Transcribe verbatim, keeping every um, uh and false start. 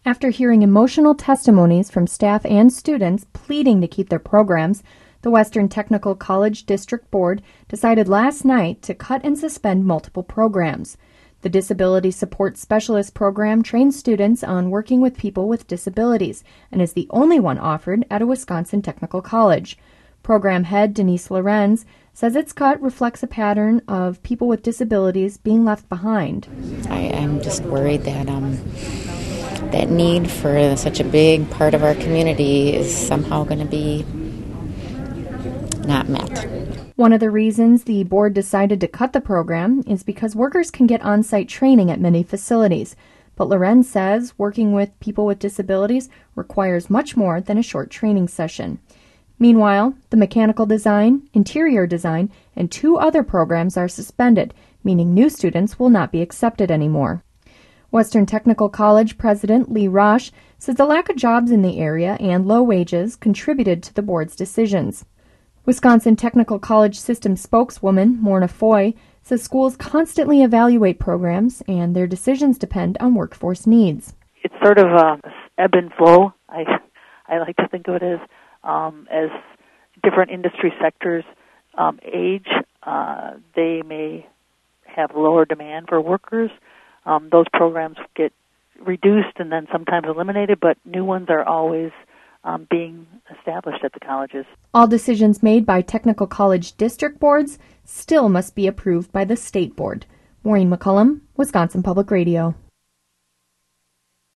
After hearing emotional testimonies from staff and students pleading to keep their programs, the Western Technical College District Board decided last night to cut and suspend multiple programs. The Disability Support Specialist program trains students on working with people with disabilities and is the only one offered at a Wisconsin technical college. Program head Denise Lorenz says its cut reflects a pattern of people with disabilities being left behind. I am just worried that um, that need for such a big part of our community is somehow going to be not met. One of the reasons the board decided to cut the program is because workers can get on-site training at many facilities. But Lorenz says working with people with disabilities requires much more than a short training session. Meanwhile, the mechanical design, interior design, and two other programs are suspended, meaning new students will not be accepted anymore. Western Technical College President Lee Rosh says the lack of jobs in the area and low wages contributed to the board's decisions. Wisconsin Technical College System spokeswoman Morna Foy says schools constantly evaluate programs and their decisions depend on workforce needs. It's sort of a ebb and flow. I I like to think of it as um, as different industry sectors um, age, uh, they may have lower demand for workers. Um, those programs get reduced and then sometimes eliminated, but new ones are always um, being established at the colleges. All decisions made by technical college district boards still must be approved by the state board. Maureen McCullum, Wisconsin Public Radio.